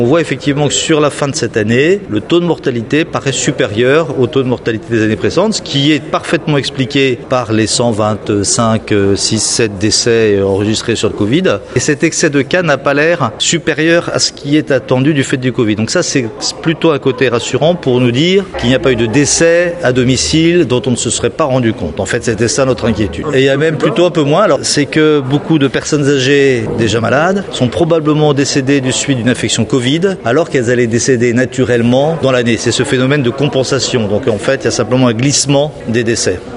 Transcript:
On voit effectivement que sur la fin de cette année, le taux de mortalité paraît supérieur au taux de mortalité des années précédentes, ce qui est parfaitement expliqué par les 125, 7 décès enregistrés sur le Covid. Et cet excès de cas n'a pas l'air supérieur à ce qui est attendu du fait du Covid. Donc ça, c'est plutôt un côté rassurant pour nous dire qu'il n'y a pas eu de décès à domicile dont on ne se serait pas rendu compte. En fait, c'était ça notre inquiétude. Et il y a même plutôt un peu moins. Alors, c'est que beaucoup de personnes âgées déjà malades sont probablement décédées du suite d'une infection Covid, alors qu'elles allaient décéder naturellement dans l'année. C'est ce phénomène de compensation. Donc en fait, il y a simplement un glissement des décès.